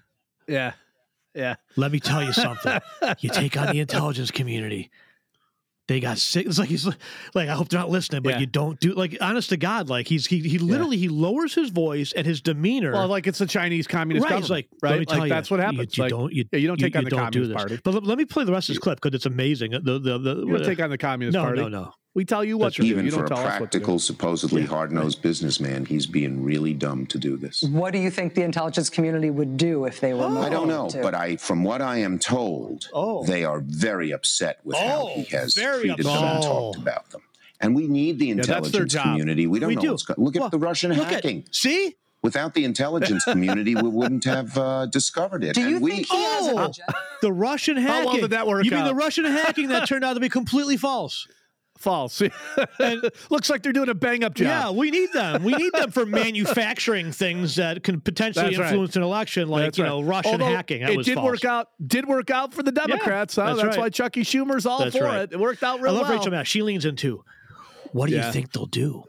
yeah, yeah. Let me tell you something. You take on the intelligence community. They got sick. It's like he's like, I hope they're not listening, but yeah. you don't do like, honest to God, like he's he he literally yeah. he lowers his voice and his demeanor. Well, like it's the Chinese Communist right. government, like, right? Let me tell like you, that's what happens. You, you like, don't you, yeah, you don't take you, on the don't Communist do Party. But let me play the rest of this clip because it's amazing. The the the, the you don't take on the Communist no, Party. No, no, no. We tell you what to Even do. You for don't a tell practical, us what to do. supposedly yeah. hard-nosed businessman, he's being really dumb to do this. What do you think the intelligence community would do if they were? Oh, I don't know, to? but I, from what I am told, oh. they are very upset with oh, how he has treated upset. them and talked about them. And we need the intelligence yeah, community. We don't we know do. what's going. Look at well, the Russian hacking. At, see. Without the intelligence community, we wouldn't have uh, discovered it. Do you and we, think he has oh, an agenda? The Russian hacking. How well did that work You mean out? the Russian hacking that turned out to be completely false? False. And looks like they're doing a bang-up job. Yeah, we need them. We need them for manufacturing things that can potentially That's influence right. an election, like That's you right. know Russian Although hacking. That it was did false. work out. Did work out for the Democrats. Yeah, huh? that's That's right. why Chucky Schumer's all That's for right. it. It worked out real I love well. Rachel Maddow. She leans into. What do Yeah. you think they'll do?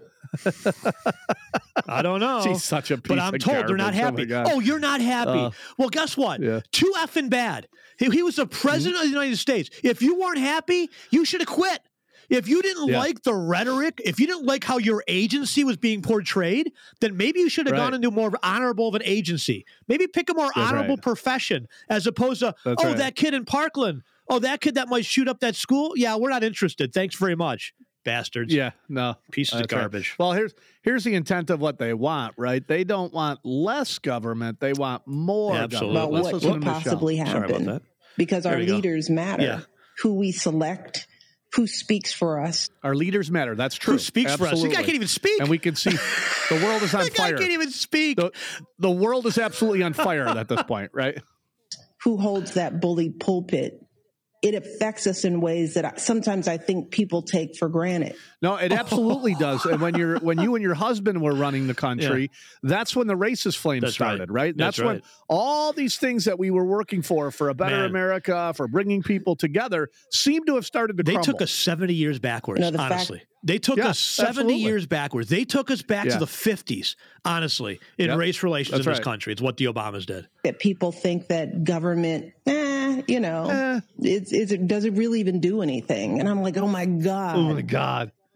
I don't know. She's such a piece But I'm of told they're not garbage. happy. Oh, my God. Oh, you're not happy. Uh, well, guess what? Yeah. Too effing bad. He, he was the president mm-hmm. of the United States. If you weren't happy, you should have quit. If you didn't Yeah. like the rhetoric, if you didn't like how your agency was being portrayed, then maybe you should have Right. gone into more honorable of an agency. Maybe pick a more That's honorable right. profession as opposed to, That's oh, right. that kid in Parkland. Oh, that kid that might shoot up that school. Yeah, we're not interested. Thanks very much, bastards. Yeah, no. Pieces of That's right. garbage. Well, here's here's the intent of what they want, right? They don't want less government. They want more Absolutely. government. About Let's what listen could to Michelle. possibly Sorry about happen. that. Because There our we go. leaders matter. Yeah. Who we select, who speaks for us. Our leaders matter. That's true. Who speaks for us? Absolutely. The guy can't even speak. And we can see the world is on the guy fire. can't even speak. The, the world is absolutely on fire at this point, right? Who holds that bully pulpit. It affects us in ways that I, sometimes I think people take for granted. No, it absolutely does. And when you're when you and your husband were running the country, Yeah. that's when the racist flames That's started, right. right? That's That's, when right. all these things that we were working for, for a better Man. America, for bringing people together, seem to have started to They crumble. took us seventy years backwards, You know, the fact- honestly. they took Yeah, us seventy absolutely. years backwards. They took us back Yeah. to the fifties, honestly, in Yep. race relations That's in this right. country. It's what the Obamas did. That people think that government, eh, you know, Eh. it's, it's, it does it really even do anything? And I'm like, oh my God. Oh my God.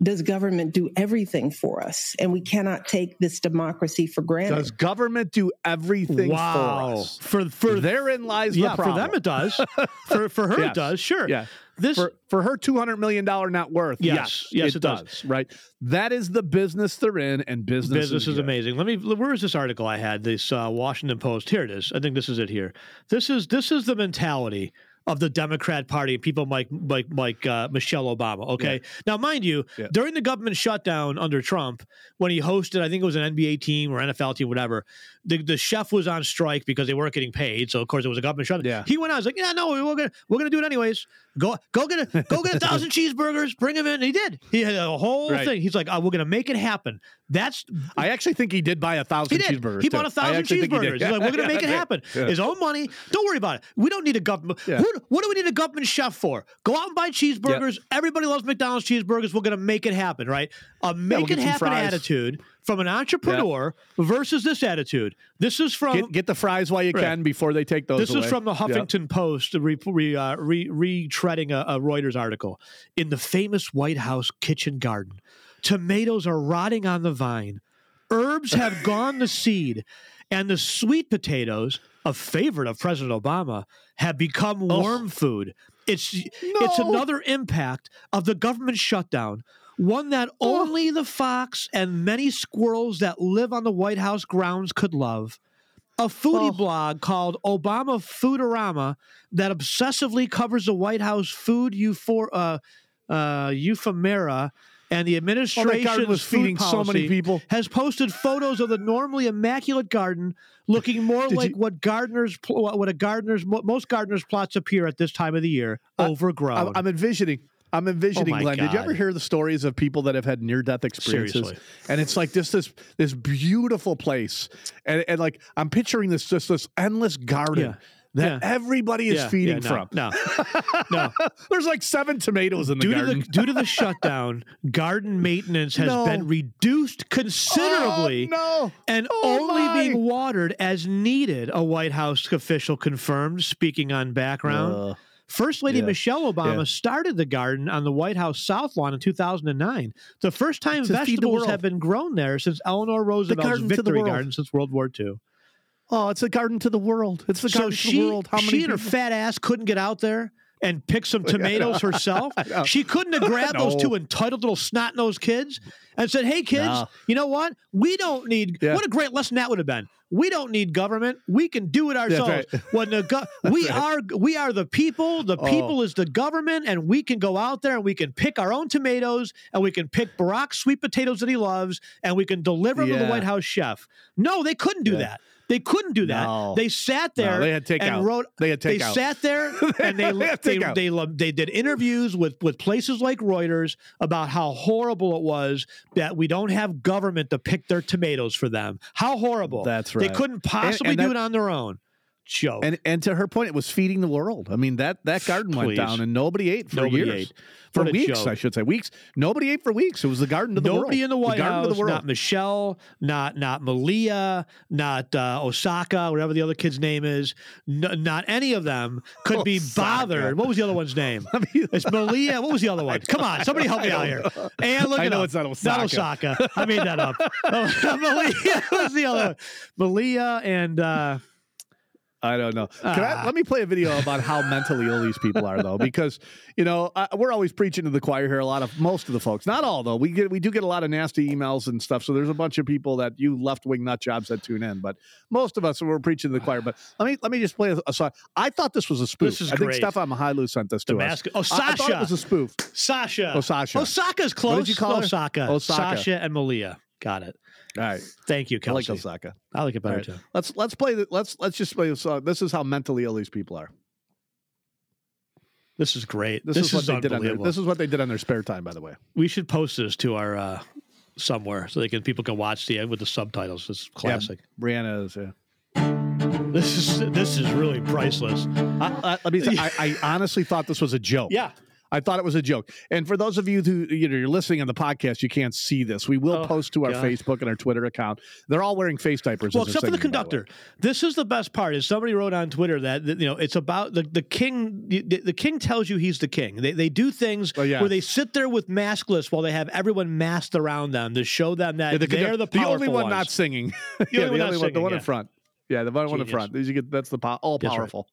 does government do everything for us? And we cannot take this democracy for granted. Does government do everything wow. for us? For for therein lies yeah, the problem. for them it does. for for her yes. it does. Sure. Yeah. This for, for her two hundred million dollars net worth. Yes. Yes, Yes, it, it does. does. Right. That is the business they're in, and business, business is, is good. amazing. Let me. Where is this article I had? This uh, Washington Post. Here it is. I think this is it. Here. This is this is the mentality of the Democrat Party, people like like like uh, Michelle Obama. Okay, yeah. Now mind you, yeah. during the government shutdown under Trump, when he hosted, I think it was an N B A team or N F L team, whatever. The, the chef was on strike because they weren't getting paid. So of course it was a government shutdown. Yeah. He went out. I was like, yeah, no, we're gonna we're gonna do it anyways. Go go get a go get a thousand cheeseburgers. Bring them in. And he did. He had a whole right. thing. He's like, oh, we're gonna make it happen. That's. I actually think he did buy a thousand he did. cheeseburgers. He too. bought a thousand cheeseburgers. He He's like, we're gonna make it happen. Yeah. His own money. Don't worry about it. We don't need a government. Yeah. Who, what do we need a government chef for? Go out and buy cheeseburgers. Yep. Everybody loves McDonald's cheeseburgers. We're gonna make it happen, right? A make yeah, we'll it happen attitude from an entrepreneur yeah. versus this attitude. This is from get, get the fries while you right. can before they take those. This away. is from the Huffington yep. Post, re, re, uh, re, retreading a, a Reuters article. In the famous White House kitchen garden, tomatoes are rotting on the vine, herbs have gone to seed, and the sweet potatoes, a favorite of President Obama, have become worm oh. food. It's no. it's another impact of the government shutdown. One that only the fox and many squirrels that live on the White House grounds could love. A foodie oh. blog called Obama Foodorama that obsessively covers the White House food euphor- uh, uh, euphemeria and the administration's oh, was feeding so many people. Has posted photos of the normally immaculate garden looking more like you, what gardeners, what a gardener's, most gardeners' plots appear at this time of the year, uh, overgrown. I'm, I'm envisioning. I'm envisioning, oh Glenn. God. Did you ever hear the stories of people that have had near-death experiences? Seriously. And it's like this, this, this beautiful place, and, and like I'm picturing this, just this endless garden yeah. that yeah. everybody is yeah. feeding yeah, no, from. No, no. There's like seven tomatoes in the due garden. To the, due to the shutdown, garden maintenance has no. been reduced considerably, oh, no. and oh, only my. being watered as needed. A White House official confirmed. Speaking on background. Uh. First Lady yeah. Michelle Obama yeah. started the garden on the White House South Lawn in two thousand nine. The first time to vegetables have been grown there since Eleanor Roosevelt's Victory Garden since World War Two. Oh, it's a garden to the world. It's the so garden she, to the world. How many she people? and her fat ass couldn't get out there and pick some tomatoes herself. She couldn't have grabbed no. those two entitled little snot-nosed kids and said, hey, kids, no. you know what? We don't need yeah. – what a great lesson that would have been. We don't need government. We can do it ourselves. Right. When the go- we right. are we are the people. The people oh. is the government, and we can go out there and we can pick our own tomatoes, and we can pick Barack's sweet potatoes that he loves, and we can deliver them yeah. to the White House chef. No, they couldn't do yeah. that. They couldn't do that. No. They sat there no, they had and out. wrote. They had They out. sat there and they they they, they, they they did interviews with with places like Reuters about how horrible it was that we don't have government to pick their tomatoes for them. How horrible! That's right. They couldn't possibly and, and do that, it on their own. Joke. And and to her point, it was feeding the world. I mean, that that garden went Please. down and nobody ate for nobody years. Ate. For What weeks, I should say. Weeks. Nobody ate for weeks. It was the garden to the Nobody world. in the White the garden House, to the world. not Michelle, not not Malia, not uh, Osaka, whatever the other kid's name is, n- not any of them could be bothered. What was the other one's name? It's Malia. What was the other one? Come on, somebody help me out here. And look I it know up. it's not Osaka. Not Osaka. I made that up. Malia. What was the other one? Malia and... Uh, I don't know. Can I, let me play a video about how mentally ill these people are, though, because you know uh, we're always preaching to the choir here. A lot of most of the folks, not all though. We get we do get a lot of nasty emails and stuff. So there's a bunch of people that you left wing nut jobs that tune in, but most of us we're preaching to the choir. But let me let me just play a, a song. I thought this was a spoof. This is I great. think Stefan Mihailu sent this to the us. mask- oh, Sasha. I, I thought it was a spoof. Sasha. Oh, Sasha. Osaka's close. What did you call her? Osaka. Osaka. Sasha and Malia. Got it. All right. Thank you, Kelsey. I like Osaka. I like it better right. too. Let's let's play the, let's let's just play the song. This is how mentally ill these people are. This is great. This, this is what is they did on their, unbelievable. this is what they did on their spare time, by the way. We should post this to our uh, somewhere so they can people can watch the with the subtitles. This is classic. Yeah, Brianna is. Yeah. This is this is really priceless. I, I, let me. Say, I, I honestly thought this was a joke. Yeah. I thought it was a joke. And for those of you who you know you're listening on the podcast, you can't see this. We will Oh, post to our God. Facebook and our Twitter account. They're all wearing face diapers. Well, as they're except for the singing, by way. conductor. This is the best part. Is somebody wrote on Twitter that, that you know it's about the, the king. The, the king tells you he's the king. They they do things Oh, yeah. where they sit there with maskless while they have everyone masked around them to show them that Yeah, the, they're the the powerful only one ones. not singing. The yeah, only one the not only one, the singing, one in yeah. front. Yeah, the one, one in Genius. front. These you get, that's the po- all That's right. powerful.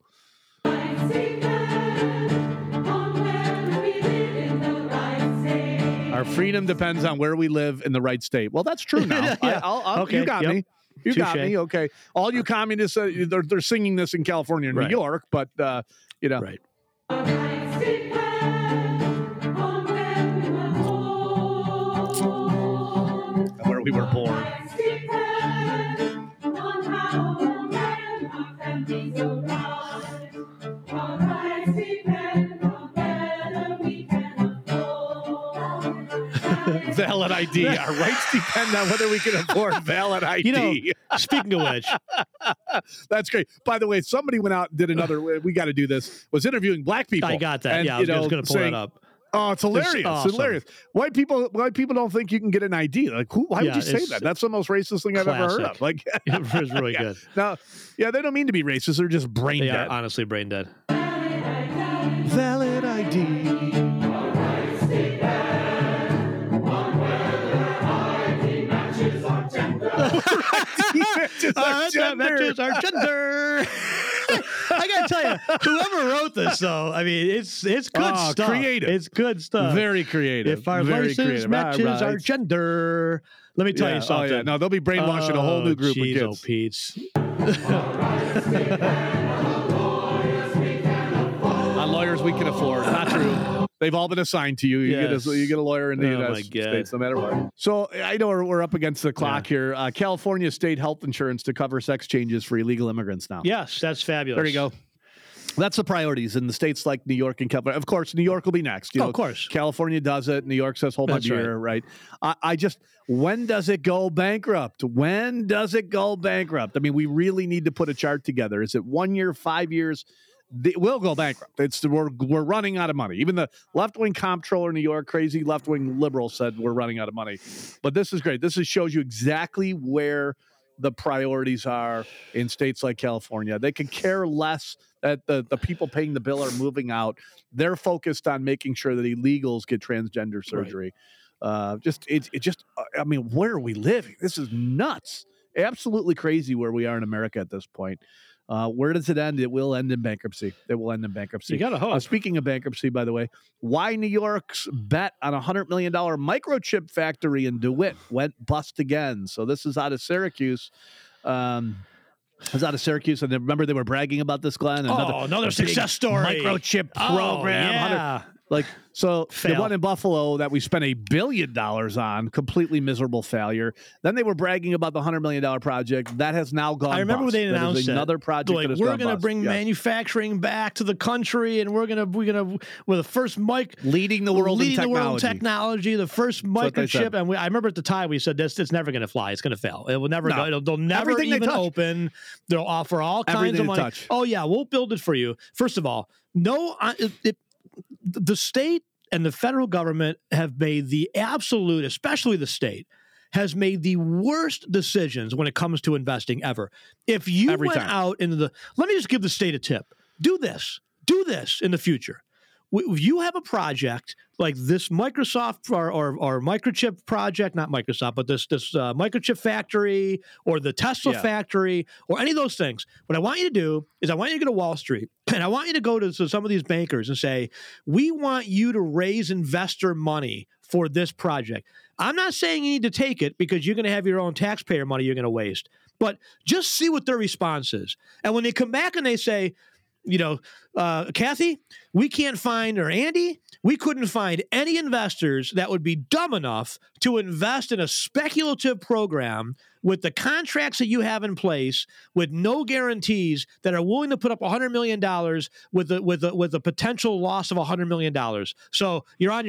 Our freedom depends on where we live in the right state. Well, that's true now. Yeah. I, I'll, I'll, Okay, You got yep. me. You got Touche. me. Okay. All you communists, uh, they're, they're singing this in California and Right. New York, but, uh, you know. Right. Where we were born. Valid I D. Our rights depend on whether we can afford valid I D. You know, speaking of which, That's great. By the way, somebody went out and did another. We got to do this. Was interviewing black people. I got that. and, Yeah, I you was, know, going to pull saying, that up. Oh, it's hilarious! It's awesome. hilarious. White people, white people don't think you can get an I D. Like, who? Why Yeah, would you say it's that? That's the most racist thing I've ever heard classic. of. Like, It was really yeah. good. No, yeah, they don't mean to be racist. They're just brain They dead. are honestly brain dead. Valid I D. Matches All our right, that gender. matches our gender. I gotta tell you, whoever wrote this, though, I mean, it's it's good Oh, stuff. creative. It's good stuff. Very creative. If our Very license creative. matches All our right. gender, let me tell Yeah. you something. Oh, yeah. No, they'll be brainwashing a whole new group oh, of geez, kids. Oh, Pete's. On lawyers we can afford. Not true. They've all been assigned to you. You, Yes. get, a, you get a lawyer in the Oh, United my God. States, no matter what. So I know we're, we're up against the clock here. Uh, California state health insurance to cover sex changes for illegal immigrants now. Yes, that's fabulous. There you go. That's the priorities in the states like New York and California. Of course, New York will be next. You Oh, know, of course. California does it. New York says, hold my That's beer, right? I, I just, when does it go bankrupt? When does it go bankrupt? I mean, we really need to put a chart together. Is it one year, five years? It will go bankrupt. It's we're, we're running out of money. Even the left-wing comptroller in New York, crazy left-wing liberal, said we're running out of money. But this is great. This is, shows you exactly where the priorities are in states like California. They could care less that the, the people paying the bill are moving out. They're focused on making sure that illegals get transgender surgery. Right. Uh, just it, it just I mean, where are we living? This is nuts. Absolutely crazy where we are in America at this point. Uh, where does it end? It will end in bankruptcy. It will end in bankruptcy. You gotta hope. Uh, speaking of bankruptcy, by the way, why New York's bet on a one hundred million dollars microchip factory in DeWitt went bust again. So this is out of Syracuse. Um, it was out of Syracuse, and remember they were bragging about this, Glenn? Another, Oh, another big success story. Microchip Oh, program. one hundred yeah. Like, so Fail. the one in Buffalo that we spent a billion dollars on, completely miserable failure. Then they were bragging about the one hundred million dollars project. That has now gone I remember bust. when they That is announced it. another project Like, that has we're gone going to bust. bring Yeah. manufacturing back to the country, and we're going to we're going to we're the first mic Leading the world in leading the world in technology. technology, the first what they said. microchip. And we, I remember at the time we said this it's never going to fly. It's going to fail. It will never No. go. It'll, they'll never Everything they even touch. open. They'll offer all kinds Everything of they money. touch. Oh yeah, we'll build it for you. First of all, no, I- it, it, the state and the federal government have made the absolute, especially the state, has made the worst decisions when it comes to investing ever. If you Every went time. out into the, let me just give the state a tip. Do this. Do this in the future. If you have a project like this Microsoft or, or, or microchip project, not Microsoft, but this this uh, microchip factory or the Tesla Yeah. factory or any of those things, what I want you to do is I want you to go to Wall Street and I want you to go to some of these bankers and say, we want you to raise investor money for this project. I'm not saying you need to take it because you're going to have your own taxpayer money you're going to waste, but just see what their response is. And when they come back and they say, you know, uh, Kathy, we can't find, or Andy, we couldn't find any investors that would be dumb enough to invest in a speculative program with the contracts that you have in place, with no guarantees, that are willing to put up one hundred million dollars with a, with a, with a potential loss of one hundred million dollars. So you're on your own.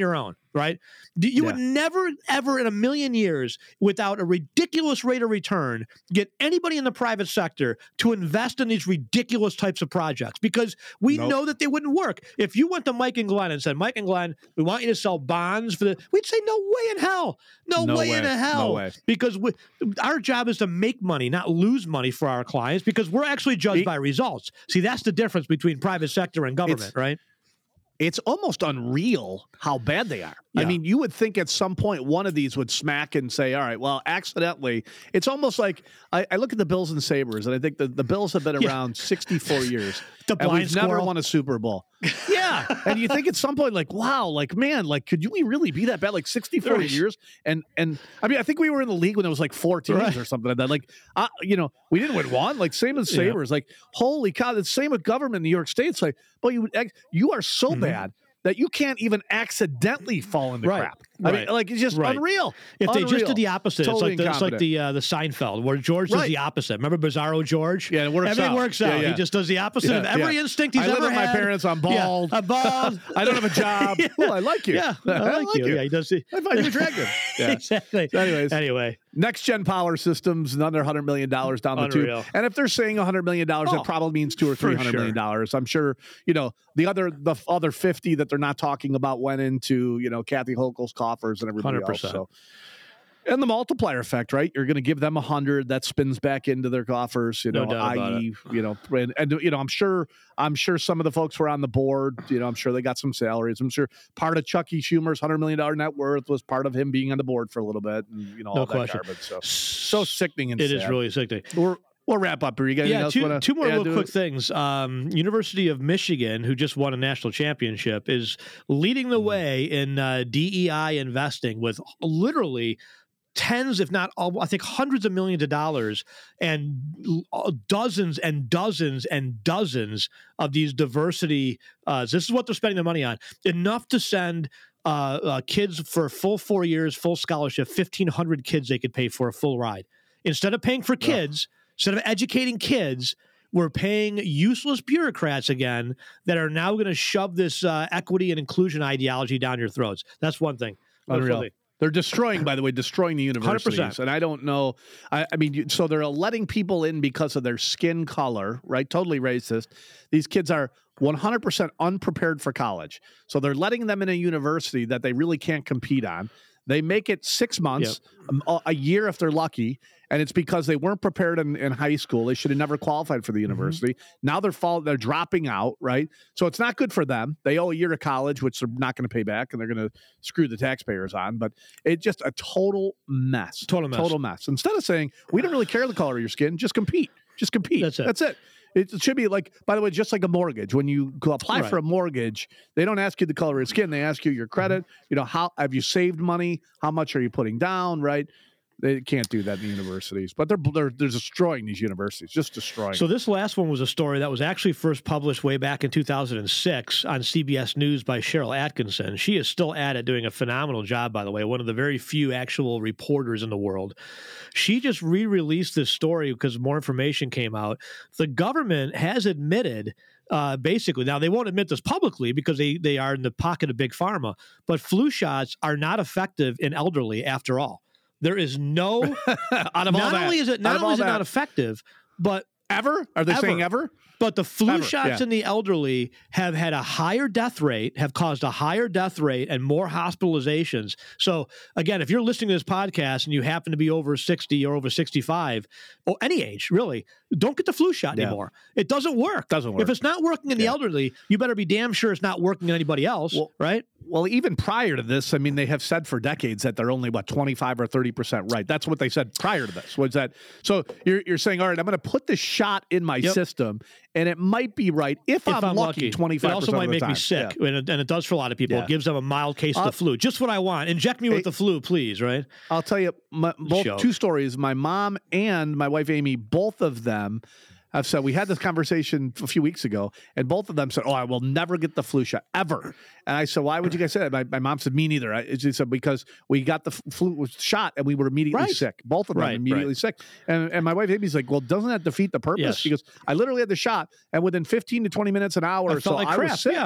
right? You Yeah. would never, ever in a million years, without a ridiculous rate of return, get anybody in the private sector to invest in these ridiculous types of projects because we Nope. know that they wouldn't work. If you went to Mike and Glenn and said, Mike and Glenn, we want you to sell bonds for the, we'd say, no way in hell. No, No way, way. in No hell. way. Because we, our job is to make money, not lose money for our clients because we're actually judged It- by results. See, that's the difference between private sector and government, It's- right? It's almost unreal how bad they are. I Yeah. mean, you would think at some point one of these would smack and say, all right, well, accidentally. It's almost like I, I look at the Bills and Sabres, and I think the, the Bills have been Yeah. around sixty-four years. The and blind we've never squirrel. won a Super Bowl. Yeah. And you think at some point, like, wow, like, man, like, could we really be that bad? Like sixty-four Right. years? And, and I mean, I think we were in the league when it was like four teams Right. or something like that. Like, uh, you know, we didn't win one. Like, same as Yeah. Sabres. Like, holy cow, the same with government in New York State. It's like, well, you, you are so Mhm. bad that you can't even accidentally fall into Right. crap. I mean, Right. like it's just Right. unreal. If they just Unreal. did the opposite, Totally it's like the, it's like incompetent. the uh, the Seinfeld, where George does Right. the opposite. Remember Bizarro George? Yeah, it works Everything out. works Yeah, out. yeah. He just does the opposite Yeah, of every yeah. instinct he's I live ever with my had. parents. I'm Yeah, bald. I'm bald. I don't have a job. Yeah. Oh, I like you. Yeah, I like you. Yeah, he does. The, I find you attractive. Yeah. exactly. So anyways, anyway, next gen power systems, another one hundred million dollars down the Unreal. tube. And if they're saying one hundred million dollars, Oh, that probably means two or for three hundred million dollars. I'm sure, you know, the other the other fifty that they're not talking about went into, you know, Kathy Hochul's coffers and everybody one hundred else. percent. So. And the multiplier effect, right? You're going to give them a hundred that spins back into their coffers, you No know, doubt about that is, you know, and, and you know, I'm sure, I'm sure some of the folks were on the board. You know, I'm sure they got some salaries. I'm sure part of Chucky Schumer's hundred million dollar net worth was part of him being on the board for a little bit, and you know, No all that question. garbage. So, so sickening and it sad. is really sickening. We're, we'll wrap up. Are you got anything Yeah, else two, wanna, two more yeah, real do quick it? things. Um, University of Michigan, who just won a national championship, is leading the way in uh, D E I investing with literally tens, if not all, I think hundreds of millions of dollars and l- dozens and dozens and dozens of these diversity. Uh, this is what they're spending their money on. Enough to send uh, uh, kids for full four years, full scholarship, fifteen hundred kids they could pay for a full ride. Instead of paying for kids, instead of educating kids, we're paying useless bureaucrats again that are now going to shove this uh, equity and inclusion ideology down your throats. That's one thing. Unreal. Hopefully. They're destroying, by the way, destroying the universities. one hundred percent. And I don't know. I, I mean, you- so they're letting people in because of their skin color, right? Totally racist. These kids are one hundred percent unprepared for college. So they're letting them in a university that they really can't compete on. They make it six months, um, a, a year if they're lucky, and it's because they weren't prepared in, in high school. They should have never qualified for the university. Now they're fall, they're dropping out, right? So it's not good for them. They owe a year of college, which they're not going to pay back, and they're going to screw the taxpayers on. But it's just a total mess. Total mess. Total mess. Instead of saying, we don't really care the color of your skin, just compete. Just compete. That's it. That's it. It should be like, by the way, just like a mortgage. When you go apply Right. for a mortgage, they don't ask you the color of your skin. They ask you your credit. You know, how have you saved money? How much are you putting down? Right? They can't do that in the universities, but they're they're, they're destroying these universities, just destroying. So this last one was a story that was actually first published way back in two thousand six on C B S News by Cheryl Atkinson. She is still at it, doing a phenomenal job, by the way, one of the very few actual reporters in the world. She just re-released this story because more information came out. The government has admitted Uh, basically, now they won't admit this publicly because they, they are in the pocket of big pharma, but flu shots are not effective in elderly after all. There is no, out of all not that, only is it out not of only all is it that. not effective, but ever are they ever. saying ever? But the flu Ever, shots yeah. in the elderly have had a higher death rate, have caused a higher death rate and more hospitalizations. So again, if you're listening to this podcast and you happen to be over sixty or over sixty-five, or any age, really, don't get the flu shot Yeah. anymore. It doesn't work. Doesn't work. If it's not working in the Yeah. elderly, you better be damn sure it's not working in anybody else, Well- right? Well, even prior to this, I mean, they have said for decades that they're only what twenty-five or thirty percent right. That's what they said prior to this. Was that so? You're you're saying, all right, I'm going to put this shot in my Yep. system, and it might be right if, If I'm, I'm lucky. lucky. Twenty-five. It also might make me sick, and, it, and it does for a lot of people. Yeah. It gives them a mild case of Uh, the flu. Just what I want. Inject me with Hey- the flu, please, right? I'll tell you, my, both Joke. two stories. My mom and my wife Amy, both of them have said we had this conversation a few weeks ago, and both of them said, "Oh, I will never get the flu shot ever." And I said, "Why would you guys say that?" My, my mom said, "Me neither." I, she said because we got the f- flu shot and we were immediately Right. sick. Both of them Right, immediately right. sick. And and my wife Amy's like, "Well, doesn't that defeat the purpose?" Yes. She goes, "I literally had the shot, and within fifteen to twenty minutes, an hour, I or so, felt like I crap, was sick." yeah.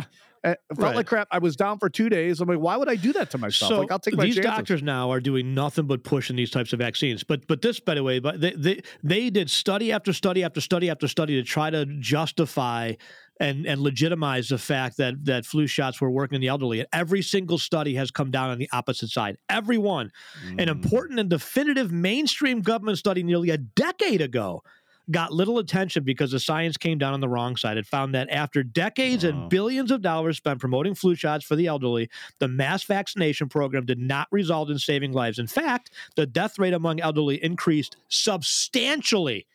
It felt Right. like crap. I was down for two days. I'm like, why would I do that to myself? So like, I'll take my these chances. doctors now are doing nothing but pushing these types of vaccines. But but this, by the way, but they they, they did study after study after study after study to try to justify and and legitimize the fact that that flu shots were working in the elderly. And every single study has come down on the opposite side. Every one. Mm. An important and definitive mainstream government study nearly a decade ago got little attention because the science came down on the wrong side. It found that after decades Wow. and billions of dollars spent promoting flu shots for the elderly, the mass vaccination program did not result in saving lives. In fact, the death rate among elderly increased substantially.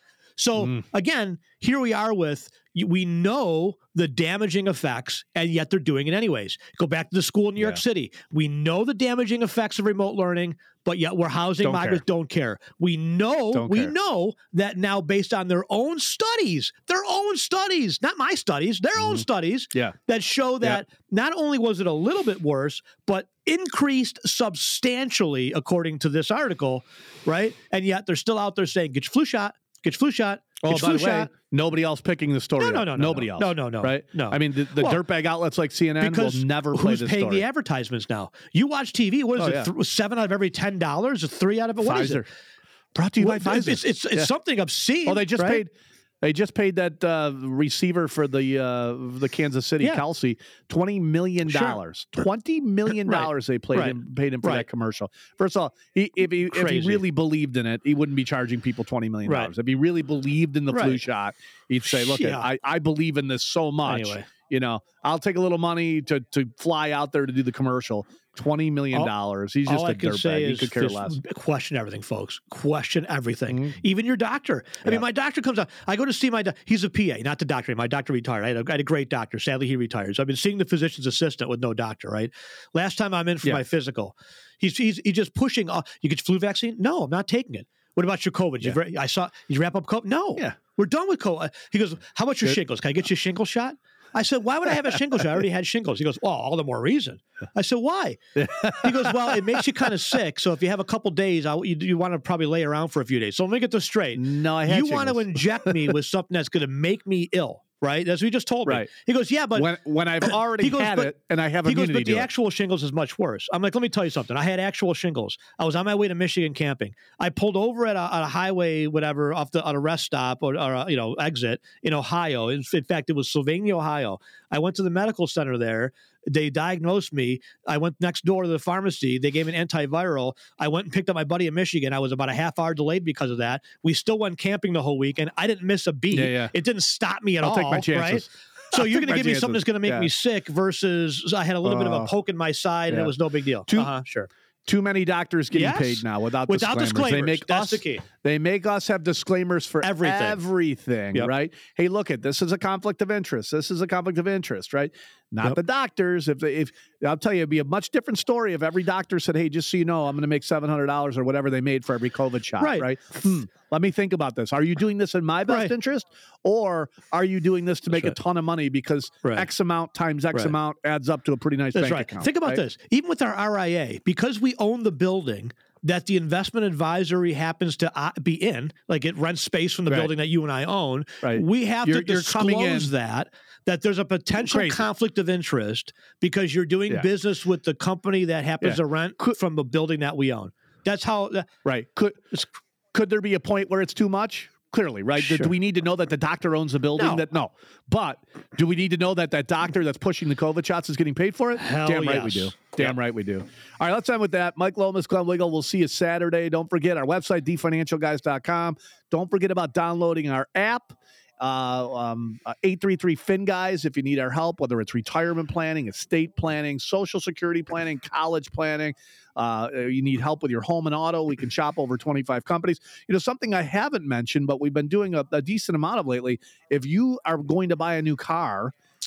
So Mm. again, here we are with, we know the damaging effects, and yet they're doing it anyways. Go back to the school in New York Yeah. City. We know the damaging effects of remote learning, but yet we're housing Don't migrants, care. don't care. We know, Don't we care. know that now based on their own studies, their own studies, not my studies, their own studies Yeah. that show that not only was it a little bit worse, but increased substantially according to this article, right? And yet they're still out there saying, get your flu shot, get your flu shot, get Oh, your by flu the way, shot. nobody else picking the story. No, no, up. no, no, Nobody no. else. No, no, no, Right? no. I mean, the, the Well, dirtbag outlets like C N N Because will never play who's this paying story. the advertisements now? You watch T V. What is Oh, it? yeah. Th- seven out of every ten dollars? Three out of it? What is Pfizer. it? Brought to you What- by Pfizer. It's it's, it's Yeah. something obscene. Oh, they just right? paid. They just paid that uh, receiver for the uh, the Kansas City, Yeah. Kelsey, twenty million dollars. Twenty million dollars they played Right. him, paid him for Right. that commercial. First of all, he, if he if he Crazy. really believed in it, he wouldn't be charging people twenty million dollars. Right. If he really believed in the flu Right. shot, he'd say, "Look, Yeah. I, I believe in this so much. Anyway. You know, I'll take a little money to to fly out there to do the commercial. Twenty million dollars. He's just All a I can say dirtbag. He is could care just less. question everything, folks. Question everything. Mm-hmm. Even your doctor. I mean, my doctor comes out. I go to see my. Do- He's a P A, not the doctor. My doctor retired. I had, a, I had a great doctor. Sadly, he retired. So I've been seeing the physician's assistant with no doctor. Right. Last time I'm in for Yeah. my physical, he's he's he's just pushing. Uh, you get your flu vaccine? No, I'm not taking it. What about your COVID? Yeah. You, I saw you wrap up COVID. No. Yeah. We're done with COVID. He goes, how about your Good. shingles? Can I get you a shingle shot? I said, why would I have a shingle shot? I already had shingles. He goes, well, all the more reason. I said, why? He goes, well, it makes you kind of sick. So if you have a couple days, I, you, you want to probably lay around for a few days. So let me get this straight. No, I had You want to shingles. inject me with something that's going to make me ill, right? That's what he just told me. Right. He goes, yeah, but when when I've already he goes, had but- it and I have he goes, immunity but the to it. actual shingles is much worse. I'm like, let me tell you something. I had actual shingles. I was on my way to Michigan camping. I pulled over at a, at a highway, whatever, off the on a rest stop or, or a, you know exit in Ohio. In, in fact, it was Sylvania, Ohio. I went to the medical center there. They diagnosed me. I went next door to the pharmacy. They gave me an antiviral. I went and picked up my buddy in Michigan. I was about a half hour delayed because of that. We still went camping the whole weekend. I didn't miss a beat. Yeah, yeah. It didn't stop me at I'll all. take my chances. Right? So I'll you're take going to my give me something chances. that's going to make Yeah. me sick versus I had a little bit of a Oh. poke in my side and Yeah. it was no big deal. Too- uh-huh, sure. Too many doctors getting Yes. paid now without, Without disclaimers. They disclaimers. make That's us, the key. They make us have disclaimers for Everything. everything, Yep. right? Hey, look at this is a conflict of interest. This is a conflict of interest, right? Not Yep. the doctors. If they, if I'll tell you, it'd be a much different story if every doctor said, "Hey, just so you know, I'm going to make seven hundred dollars or whatever they made for every COVID shot." Right. Right? Hmm, let me think about this. Are you doing this in my best Right. interest, or are you doing this to make That's a ton of money because Right. X amount times X Right. amount adds up to a pretty nice That's bank right. account? Think about right? this. Even with our R I A, because we own the building that the investment advisory happens to uh, be in, like it rents space from the Right. building that you and I own, Right. we have You're- to you're coming disclose in- that, that there's a potential Crazy. conflict of interest because you're doing Yeah. business with the company that happens Yeah. to rent from the building that we own. That's how, that- Right. Could could there be a point where it's too much? Clearly, right? Do- Do Sure. we need to know that the doctor owns the building? No. That no. But do we need to know that that doctor that's pushing the COVID shots is getting paid for it? Hell Damn right we do. yes. Damn Yep. right we do. All right, let's end with that. Mike Lomas, Glenn Wiggle. We'll see you Saturday. Don't forget our website, d financial guys dot com. Don't forget about downloading our app. Uh, um, uh, eight three three Fin Guys if you need our help, whether it's retirement planning, estate planning, social security planning, college planning. Uh, you need help with your home and auto. We can shop over twenty-five companies. You know, something I haven't mentioned, but we've been doing a, a decent amount of lately. If you are going to buy a new car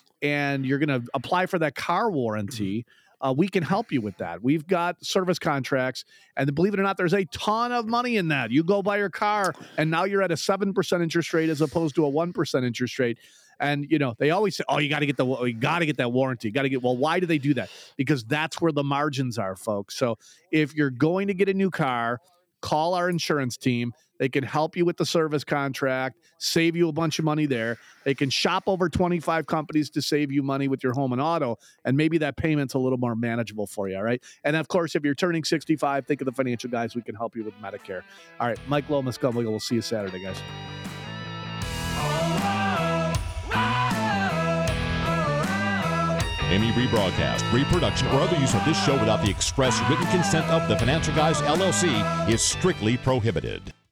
and you're going to apply for that car warranty, uh, we can help you with that. We've got service contracts, and believe it or not, there's a ton of money in that. You go buy your car, and now you're at a seven percent interest rate as opposed to a one percent interest rate. And you know, they always say, "Oh, you got to get the, you got to get that warranty. You got to get." Well, why do they do that? Because that's where the margins are, folks. So if you're going to get a new car, call our insurance team. They can help you with the service contract, save you a bunch of money there. They can shop over twenty-five companies to save you money with your home and auto, and maybe that payment's a little more manageable for you, all right? And, of course, if you're turning sixty-five, think of the financial guys. We can help you with Medicare. All right, Mike Lomas, Gumwiggle. We'll see you Saturday, guys. Any rebroadcast, reproduction, or other use of this show without the express written consent of the Financial Guys, L L C is strictly prohibited.